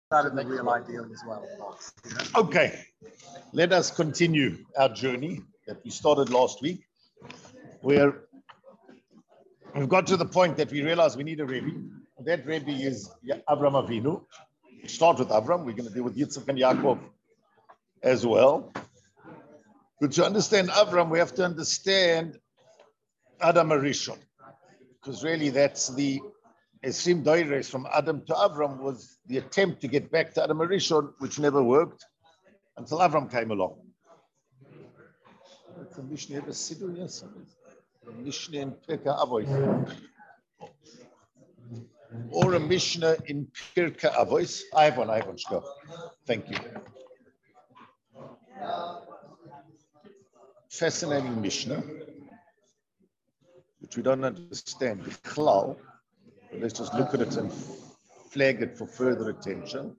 That is the real ideal as well, of course. Okay, let us continue our journey that we started last week, where we've got to the point that we realize we need a Rebbe. That Rebbe is Avram Avinu. We'll start with Avram. We're going to deal with Yitzchak and Yaakov as well. But to understand Avram, we have to understand Adam Arishon, because really that's the Esrim Doires from Adam to Avram was the attempt to get back to Adam Arishon, which never worked until Avram came along. It's a Mishnah, yes, a Mishnah in Pirkei Avos, or a Mishnah in Pirkei Avos. I have one, Shko. Thank you. Fascinating Mishnah, which we don't understand. Let's just look at it and flag it for further attention.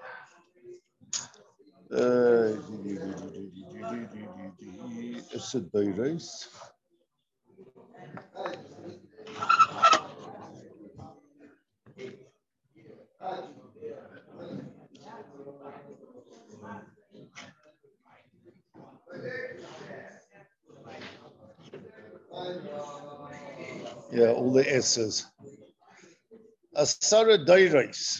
Yeah, all the S's. Asara Dairos.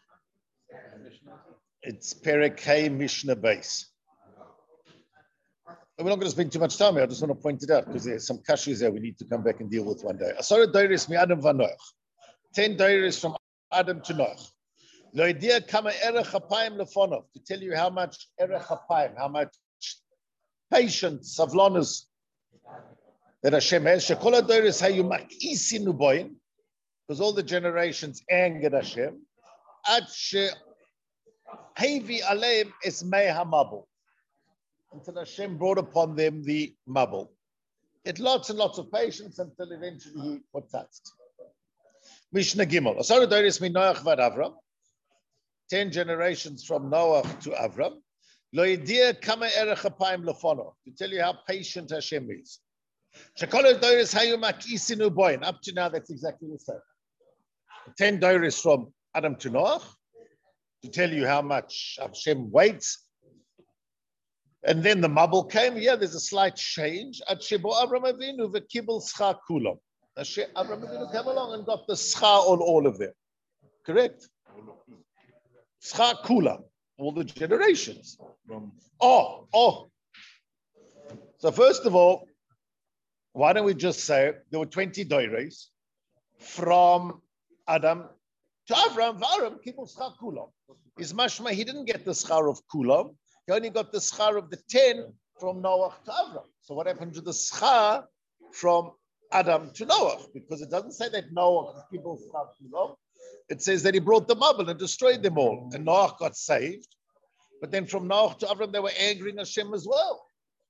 It's Perek Mishnah base. We're not going to spend too much time here. I just want to point it out because there's some kashis there we need to come back and deal with one day. Asara Dairos mi Adam va Noach. 10 Dairos from Adam to Noach. Lo idea kama erech hapayim lefonov, to tell you how much erech hapayim, how much patience, savlonus that Hashem has. Shekol Dairos hayu mak'isi nuboyin, because all the generations angered Hashem. Ad she hevi aleim es mei hamabel, until Hashem brought upon them the mabel. It lots and lots of patience until eventually he potatzed. Mishnah Gimel. Asara Dairos mi Noach vad Avram. 10 generations from Noah to Avram. Lo yediyah kama erech hapayim lefono, to tell you how patient Hashem is. Shekol Dairos hayu mak'isi nuboyin. Up to now, that's exactly the same. 10 Dairos from Adam to Noach, to tell you how much Hashem waits. And then the Mabul came. Yeah, there's a slight change. Ad shebo Avram Avinu v'kibel schar kulam. Avram Avinu came along and got the schar on all of them. Correct? Schar kulam, all the generations. So first of all, why don't we just say there were 20 Dairos from Adam to Avram, Varam, Kibul Schar Kulam. Is mashma, he didn't get the schar of Kulam. He only got the schar of the 10 from Noah to Avram. So what happened to the schar from Adam to Noah? Because it doesn't say that Noah Kibul Schar Kulam. It says that he brought them up and destroyed them all. And Noah got saved. But then from Noah to Avram, they were angering Hashem as well.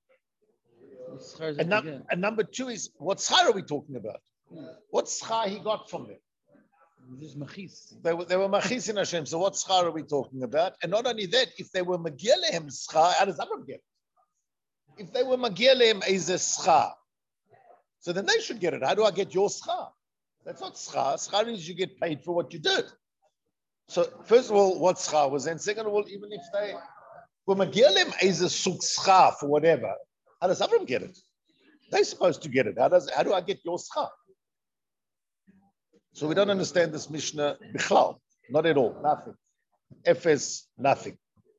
And number 2 is, what schar are we talking about? What schar he got from them? They were machis in Hashem. So what schar are we talking about? And not only that, if they were magia lehem schar, how does Avram get it? If they were magia lehem is a schar, so then they should get it. How do I get your schar? That's not schar. Schar is you get paid for what you did. So first of all, what schar was, and second of all, even if they were magia lehem is a suk schar for whatever, how does Avram get it? They're supposed to get it. How do I get your schar? So we don't understand this Mishnah bichlal, not at all, nothing. Efes, nothing.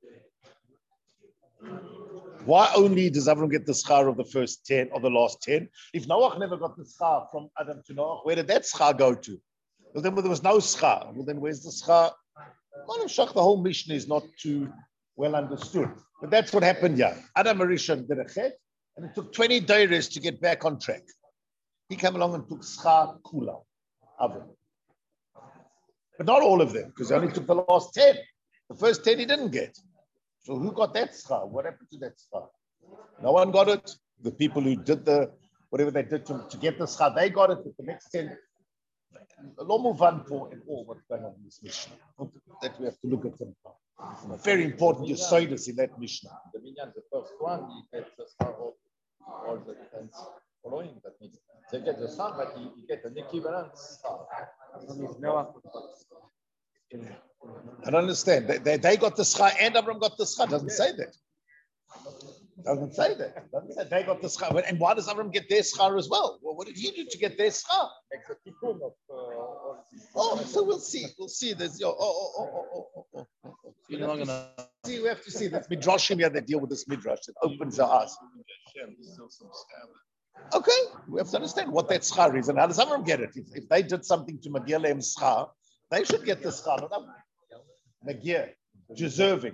Why only does Avram get the schar of the first 10 or the last 10? If Noach never got the schar from Adam to Noach, where did that schar go to? Well, then there was no schar. Well, then where's the schar? The whole Mishnah is not too well understood. But that's what happened here. Adam Arishon did a chet, and it took 20 Dairos to get back on track. He came along and took schar kula. But not all of them, because he only took the last 10. The first 10 he didn't get. So who got that schar? What happened to that schar? No one got it. The people who did whatever they did to get the schar, they got it. But the next 10, a lot more fun for in all what's going on in this Mishnah. That we have to look at them. Very important Yesodus in that Mishnah. The first one, he gets the schar of all the 10 following. That means they get the schar, but he get an equivalent schar. I don't understand. They got the schar and Avram got the schar. Doesn't say that. Doesn't say that. Doesn't say they got the schar. And why does Avram get their schar as well? Well, what did he do to get their schar? Oh, so we'll see. We'll see. There's we have to see. That's midrashim here that deal with this midrash. It opens our eyes. Okay, we have to understand what that schar is and how does Avram get it. If they did something to Magir Lehem schar, they should get the schar. Magir, deserving.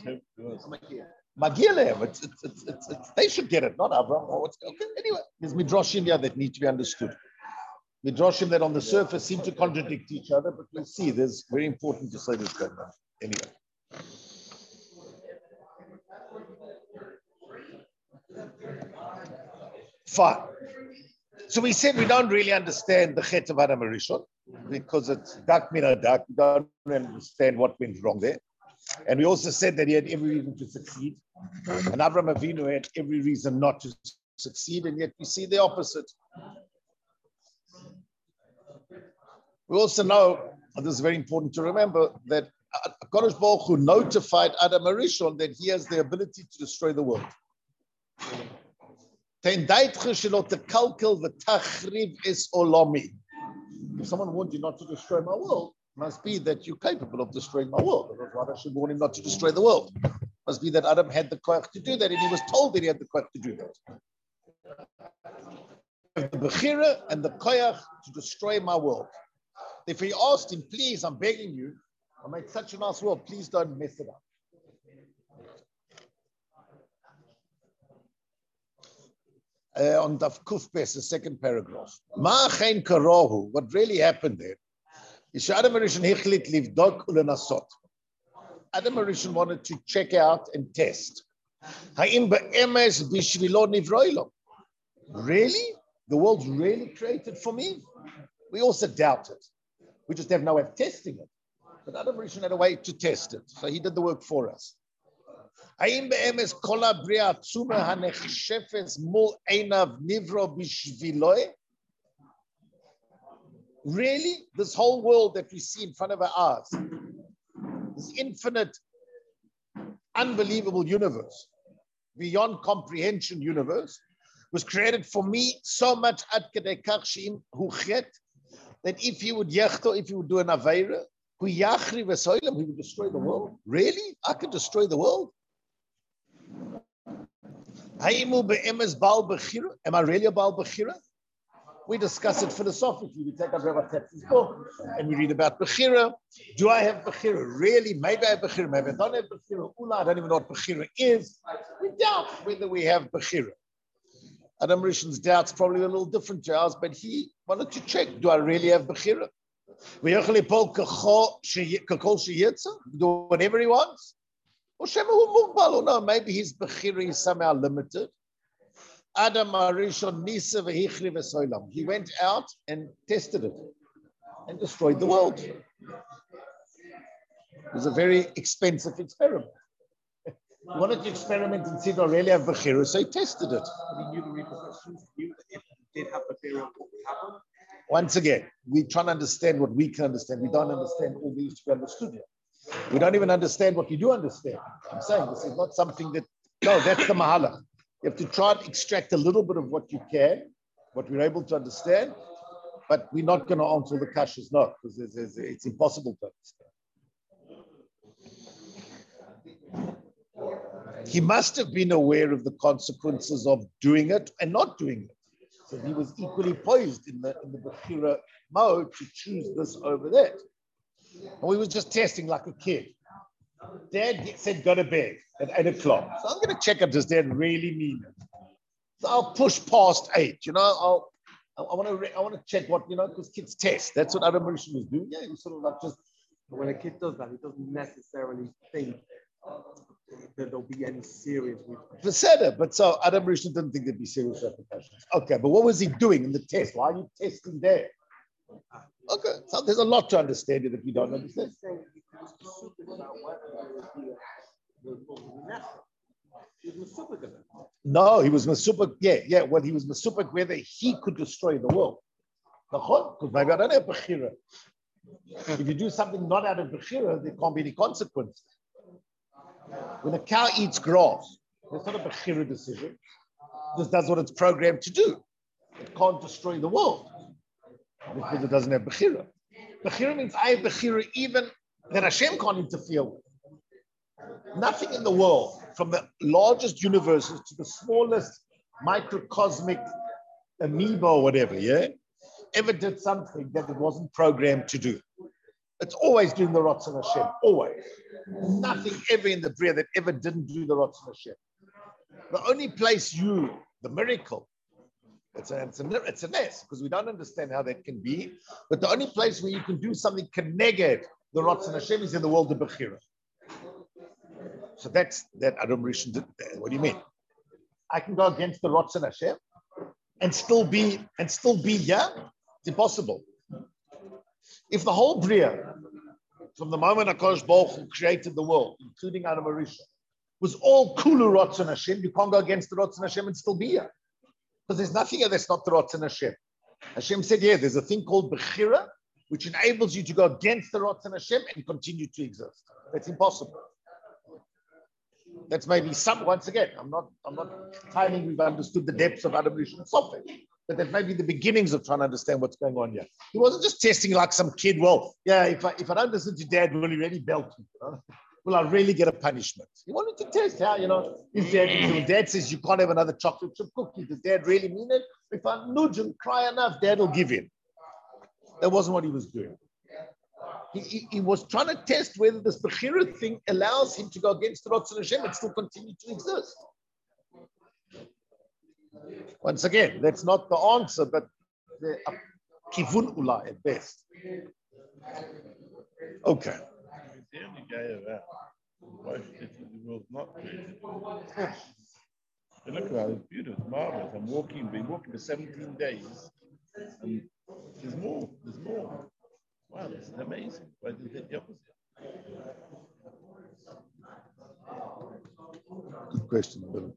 Magir Lehem, they should get it, not Avram. Okay, anyway, there's midrashim here that need to be understood. Midrashim that on the surface seem to contradict each other, but we'll see. There's very important to say this going on. Anyway. Fine. So we said we don't really understand the Chet of Adam Rishon because it's dak mina dak. We don't understand what went wrong there. And we also said that he had every reason to succeed. And Avraham Avinu had every reason not to succeed, and yet we see the opposite. We also know, and this is very important to remember, that HaKadosh Baruch Hu notified Adam Rishon that he has the ability to destroy the world. If someone warned you not to destroy my world, it must be that you're capable of destroying my world. Why does she warn him not to destroy the world? It must be that Adam had the koach to do that, and he was told that he had the koach to do that. The bechira and the koach to destroy my world. If he asked him, please, I'm begging you, I made such a nice world, please don't mess it up. On Daf Kuf Pes, the second paragraph. Ma'achein karahu. What really happened there is Adam Rishon hichlit livdok ulenasot. Adam Rishon wanted to check out and test. Ha'im be'emes bishvilo nivroilo. Really? The world's really created for me? We also doubt it. We just have no way of testing it. But Adam Rishon had a way to test it. So he did the work for us. Really? This whole world that we see in front of our eyes, this infinite, unbelievable universe, beyond comprehension universe, was created for me so much that if he would do an Aveira, he would destroy the world. Really? I could destroy the world? Am I really a Baal Bechira? We discuss it philosophically. We take up Rabbi Tetz's book and we read about Bechira. Do I have Bechira? Really? Maybe I have Bechira. Maybe I don't have Bechira. I don't even know what Bechira is. We doubt whether we have Bechira. Adam Rishon's doubt's probably a little different to ours, but he wanted to check, do I really have Bechira? Do whatever he wants? Or no, maybe his Bechira is somehow limited. Adam Rishon Nisa v'hichli v'soilam. He went out and tested it and destroyed the world. It was a very expensive experiment. He wanted to experiment and see, do I really have Bechira? So he tested it. He knew the repercussions. He knew that if he did have Bechira, what would happen? Once again, we try to understand what we can understand. We don't understand all these to be understood here. We don't even understand what we do understand. I'm saying this is not something that, no, that's the mahalach. You have to try and extract a little bit of what you can, what we're able to understand, but we're not going to answer the kashas, no, because it's impossible to understand. He must have been aware of the consequences of doing it and not doing it. So he was equally poised in the Bechira mode to choose this over that. And we were just testing like a kid. Dad said, go to bed at 8 o'clock. So I'm going to check if does Dad really mean it. So I'll push past 8. I want to check what, because kids test. That's what Adam Rishon was doing. Yeah, he was sort of like just. When a kid does that, he doesn't necessarily think that there'll be any serious repercussions. But so Adam Rishon didn't think there'd be serious repercussions. Okay, but what was he doing in the test? Why are you testing there? Okay, so there's a lot to understand it if you don't understand. No, he was Masupik. Yeah. Well, he was Masupik whether he could destroy the world. Because maybe I don't have Bechira. If you do something not out of Bechira, there can't be any consequence. When a cow eats grass, it's not a Bechira decision. It just does what it's programmed to do. It can't destroy the world because it doesn't have Bechira. Bechira means I have Bechira even that Hashem can't interfere with. Nothing in the world, from the largest universes to the smallest microcosmic amoeba or whatever, ever did something that it wasn't programmed to do. It's always doing the Ratzon Hashem, always. Nothing ever in the Bria that ever didn't do the Ratzon Hashem. The only place the miracle, it's a mess because we don't understand how that can be, but the only place where you can do something connected the Ratzon Hashem is in the world of Bechira. So that's that Adam Rishon did there. What do you mean? I can go against the Ratzon Hashem and still be here? It's impossible. If the whole Bria, from the moment HaKadosh Baruch Hu created the world, including Adam Rishon, was all Kulu Ratzon Hashem, you can't go against the Ratzon Hashem and still be here. Because there's nothing here that's not the Ratzon Hashem. Hashem said, there's a thing called Bechira, which enables you to go against the Ratzon Hashem and continue to exist. That's impossible. That's maybe once again, I'm not claiming we've understood the depths of Adam Rishon Sofet, but that may be the beginnings of trying to understand what's going on here. He wasn't just testing like some kid, if I don't listen to dad, will he really belt me? Will I really get a punishment? He wanted to test how, if dad says you can't have another chocolate chip cookie, does dad really mean it? If I nudge and cry enough, dad will give in. That wasn't what he was doing. He was trying to test whether this Bechira thing allows him to go against the Ratzon Hashem and still continue to exist. Once again, that's not the answer, but the kivun ula at best. Okay. Look at it's beautiful, it's marvelous. Been walking for 17 days, and there's more. Wow, this is amazing. Why did you hit the opposite? Good question, Bill.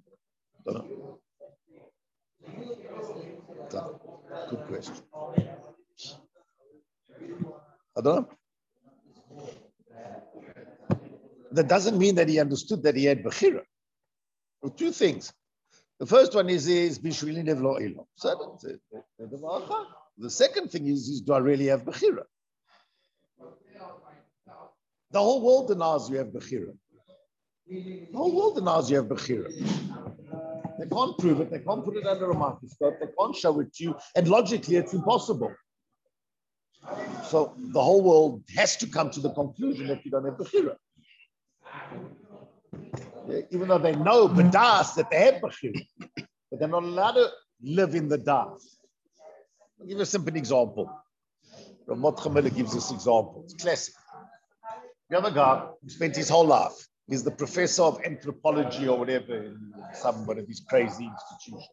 Good question. I don't know. That doesn't mean that he understood that he had Bechira. Well, two things. The first one is Bishvili Nevlo Elo. So the second thing is do I really have Bechira? The whole world denies you have Bechira. The whole world denies you have Bechira. They can't prove it. They can't put it under a microscope. They can't show it to you. And logically, it's impossible. So the whole world has to come to the conclusion that you don't have Bechira. Even though they know b'das that they have Bechira, but they're not allowed to live in the das. I'll give you a simple example. Rav Mordechai Miller gives this example. It's classic. The other guy who spent his whole life, he's the professor of anthropology or whatever in one of these crazy institutions.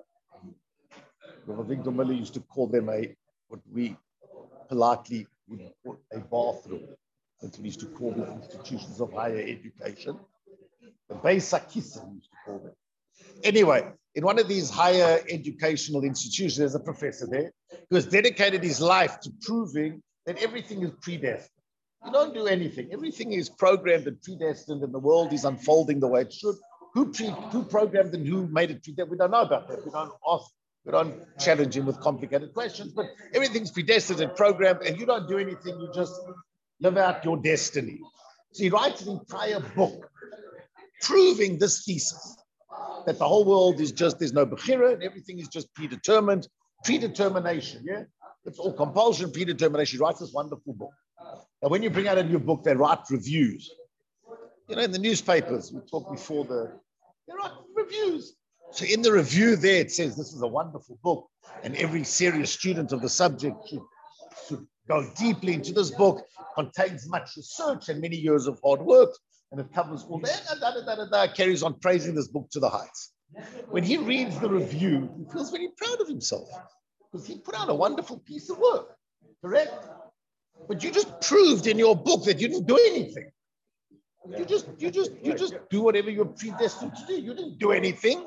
Rav Avigdor Miller used to call them what we politely would call a bathroom. That's what we used to call the institutions of higher education. The Beis HaKisei used to call them. Anyway, in one of these higher educational institutions, there's a professor there who has dedicated his life to proving that everything is predestined. You don't do anything. Everything is programmed and predestined, and the world is unfolding the way it should. Who programmed and who made it predestined? We don't know about that. We don't ask. We don't challenge him with complicated questions. But everything's predestined and programmed, and you don't do anything. You just live out your destiny. So he writes an entire book proving this thesis that the whole world is just there's no bechira and everything is just predetermined. Predetermination. It's all compulsion, predetermination. He writes this wonderful book. Now, when you bring out a new book, they write reviews. In the newspapers, we talked before they write reviews. So in the review there, it says this is a wonderful book, and every serious student of the subject should go deeply into this book. Contains much research and many years of hard work, and it covers all that. Carries on praising this book to the heights. When he reads the review, he feels very proud of himself because he put out a wonderful piece of work. Correct? But you just proved in your book that you didn't do anything. You just do whatever you're predestined to do. You didn't do anything.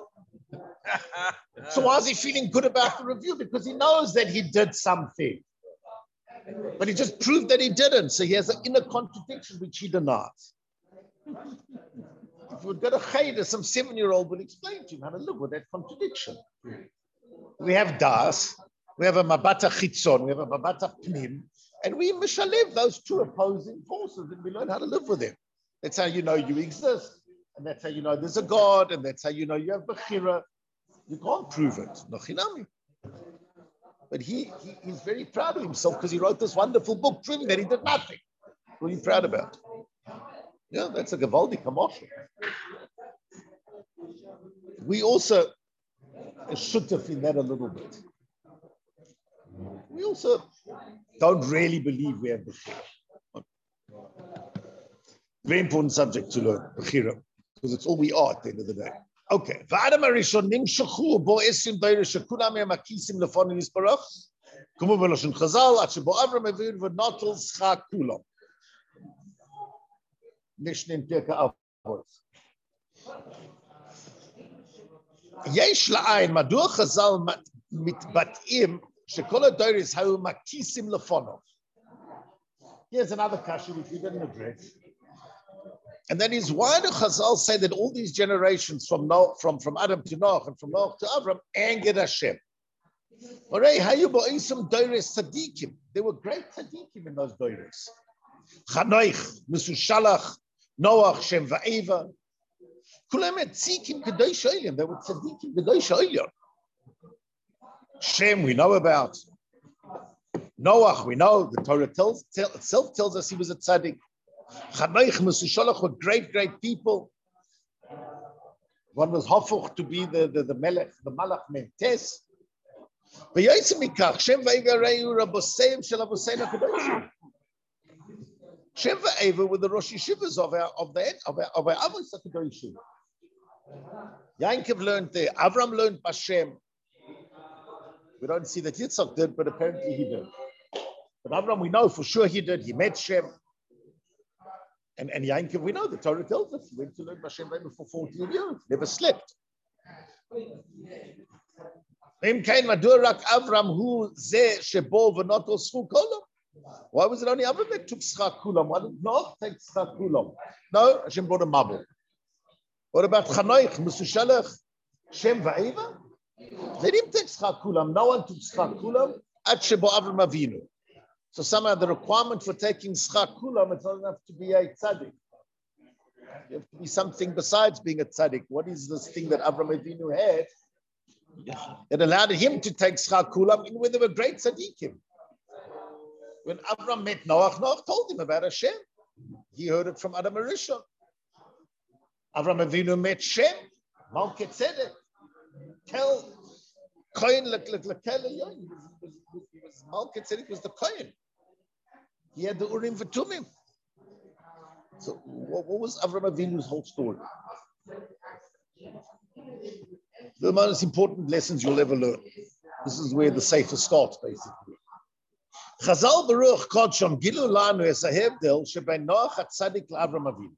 So why is he feeling good about the review? Because he knows that he did something. But he just proved that he didn't. So he has an inner contradiction which he denies. If we've got a cheder, some 7-year-old will explain to him how to live with that contradiction. We have das, we have a mabata chitzon, we have a mabata pnim, and we mishalev those two opposing forces, and we learn how to live with them. That's how you know you exist, and that's how you know there's a God, and that's how you know you have bechira. You can't prove it, nochinami. But he's very proud of himself because he wrote this wonderful book proving that he did nothing. What are you proud about? Yeah, that's a Gavaldi commercial. We also should have in that a little bit. We also don't really believe we have Bechira. Very important subject to learn, Bechira, because it's all we are at the end of the day. Okay. V'adam harishon nimshachu bo esim dayre shekulam makisim lefonu yisbarach. Kumu v'loshen Chazal at shebo Avram Avinu v'notel schak kulam. Mishnah in Pirkei Avos. Yesh la'ayin madua Chazal mitbat'im shekol hadayres hayu makisim lefonu. Here's another kasha which we didn't address. And that is, why do Chazal say that all these generations from Adam to Noach and from Noach to Avram angered Hashem? There were great tzaddikim in those doires. Chanoich, Mesushalach, Noach, Shem va'eva. Kulam et tzikim kadosh olim. They were tzaddikim kadosh olim. Shem we know about. Noach we know. The Torah itself tells us he was a tzaddik. Chanoich, Mesushalach were great people. One was Hafuch to be the Melech, the Malach Mentes. Shem va'eva were the Rosh Yeshivas of our Avos HaKadoshim. Yankov learned there. Avram learned Bashem. We don't see that Yitzchak did, but apparently he did. But Avram, we know for sure he did. He met Shem. And Yankov, we know the Torah tells us he went to learn Bashem for 14 years, never slept. Why was it only Avram that took schak kulam? Why did Noach take schak kulam? No, Hashem brought a mabul. What about Chanoich, Mesushalach, Shem va'eva? They didn't take schak kulam. No one took schak kulam at shebo Avram Avinu. So somehow the requirement for taking schak kulam, it's not enough to be a tzaddik. You have to be something besides being a tzaddik. What is this thing that Avram Avinu had that allowed him to take schak kulam, even when they were great tzaddikim? When Avram met Noach, Noach told him about Hashem. He heard it from Adam Arishon. Avram Avinu met Shem, Malket Tzedek. Tell Kohen Lekel. Malket Tzedek was the Kohen. He had the Urim V'Tumim. So what was Avram Avinu's whole story? The most important lessons you'll ever learn. This is where the Sefer starts, basically. Chazal Baruch Kodsham Gilu Lanu Es HaHevdel Shebein Noach HaTzadik LaAvram Avinu.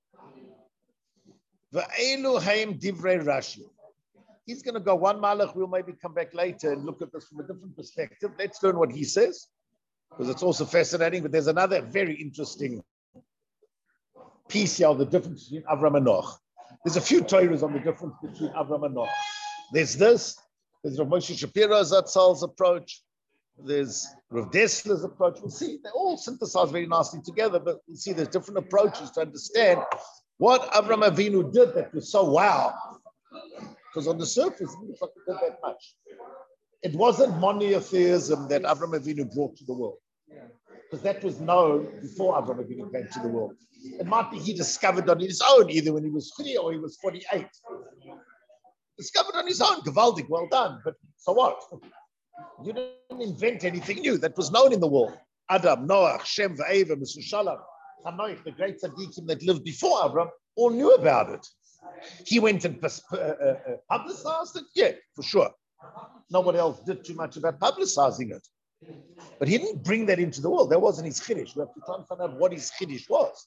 V'elu Haim Divrei Rashi. He's going to go one malach. We'll maybe come back later and look at this from a different perspective. Let's learn what he says, because it's also fascinating. But there's another very interesting piece here of the difference between Avram and Noach. There's a few Torahs on the difference between Avram and Noach. There's this. There's Rav Moshe Shapiro Zatzal's approach. There's Rav Dessler's approach. We'll see. They all synthesize very nicely together, but we'll see there's different approaches to understand what Avram Avinu did that was so wow. Because on the surface, it looks like it did that much. It wasn't monotheism that Avram Avinu brought to the world, because that was known before Avram Avinu came to the world. It might be he discovered on his own, either when he was 3 or he was 48. Discovered on his own, Gavaldik, well done. But so what? You didn't invent anything new. That was known in the world. Adam, Noach, Shem, Va'eva, Mesushalach, Chanoich, the great tzaddikim that lived before Avram, all knew about it. He went and publicized it? Yeah, for sure. Nobody else did too much about publicizing it. But he didn't bring that into the world. That wasn't his chiddush. We have to try and find out what his chiddush was.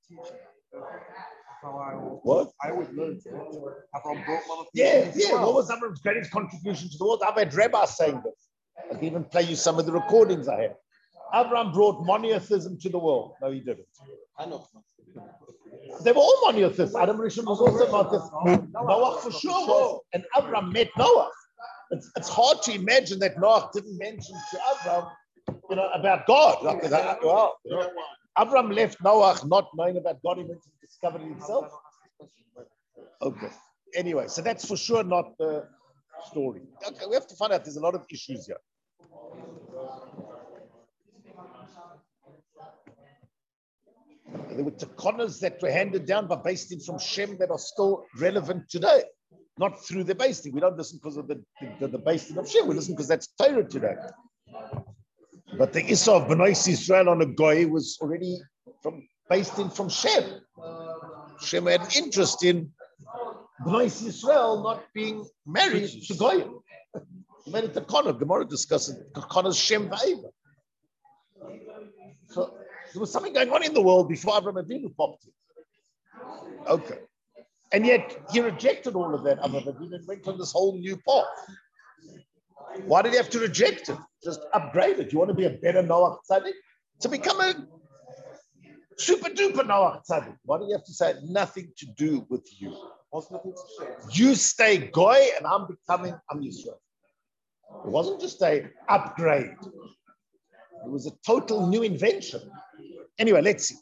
What? I would learn. Yeah. What was Avram's greatest contribution to the world? I've had rabbis saying this. I can even play you some of the recordings I have. Abraham brought monotheism to the world. No, he didn't. They were all monotheists. Adam Rishon was also monotheist. Noah for sure was. And Abraham met Noah. It's hard to imagine that Noah didn't mention to Abraham, about God. Abraham left Noah not knowing about God. He went to discover it himself. Okay. Anyway, so that's for sure not the story. Okay, we have to find out. There's a lot of issues here. There were takonas that were handed down by Beis from Shem that are still relevant today. Not through the Beis Din. We don't listen because of the Beis Din of Shem. We listen because that's Torah today. But the Issa of Bnei Yisrael on a goy was already Beis Din from Shem. Shem had an interest in Bnei Yisrael not being married to goyim. He made it takona. Gemara discusses takona's Shem va'eva. So there was something going on in the world before Avraham Avinu popped in. Okay. And yet he rejected all of that, Avraham Avinu, and went on this whole new path. Why did he have to reject it? Just upgrade it. You want to be a better Noach Tzaddik? To become a super duper Noach Tzaddik. Why do you have to say nothing to do with you? You stay Goy and I'm Yisrael. It wasn't just a upgrade. It was a total new invention. Anyway, let's see.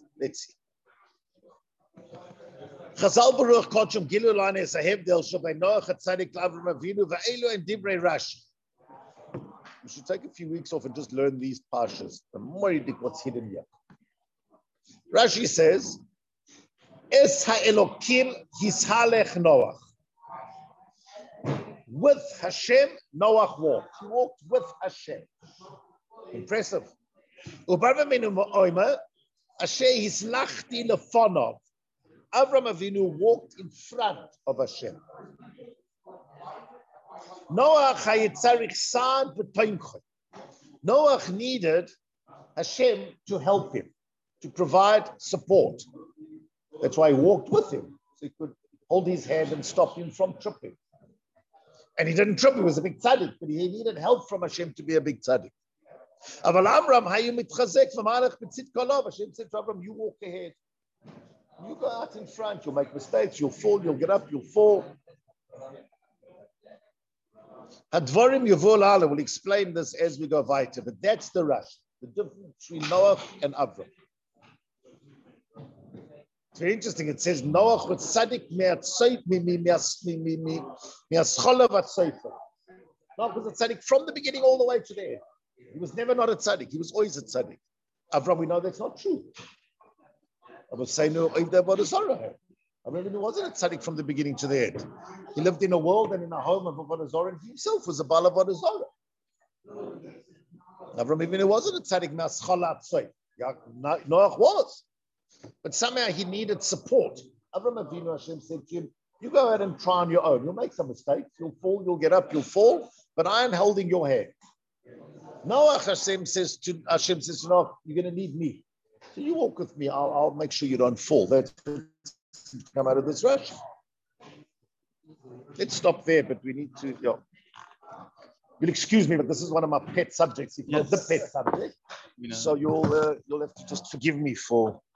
Chazal Baruch Kodshom Gilu Lana is a Hebdel Shabbai Noach Tzaddik L'Avram Avinu Va'elu and Divrei Rashi. We should take a few weeks off and just learn these parshas. The more you think what's hidden here. Rashi says, Es ha'elokim hishalech Noach. With Hashem, Noach walked. He walked with Hashem. Impressive. Ubarva minu ma'oima, Asher hislachti lefonov. Avraham Avinu walked in front of Hashem. Noach needed Hashem to help him, to provide support. That's why he walked with him, so he could hold his hand and stop him from tripping. And he didn't trip, he was a big tzaddik, but he needed help from Hashem to be a big tzaddik. Hashem said to Avraham, you walk ahead. You go out in front, you'll make mistakes, you'll fall, you'll get up, you'll fall. Hadvarim Yavol Allah will explain this as we go weiter, but that's the rush, the difference between Noach and Avraham. It's very interesting. It says Noach was tzaddik mi'aschola v'tzeifa. Noach was a tzaddik from the beginning all the way to the end. He was never not a tzaddik. He was always a tzaddik. Avraham, we know that's not true. I was saying, Avraham wasn't a tzaddik from the beginning to the end. He lived in a world and in a home of Avodah Zarah, and he himself was a Baal Avodah Zarah. Avraham even wasn't a tzaddik mi'aschola v'tzeifa. Noach was. But somehow he needed support. Avraham Avinu, Hashem said to him, you go ahead and try on your own. You'll make some mistakes. You'll fall, you'll get up, you'll fall, but I am holding your hand. Noach, Hashem says to Noach, you're going to need me. So you walk with me. I'll make sure you don't fall. That's come out of this rush. Let's stop there, but we need to, you'll excuse me, but this is one of my pet subjects, if not the pet subject. So you'll have to just forgive me for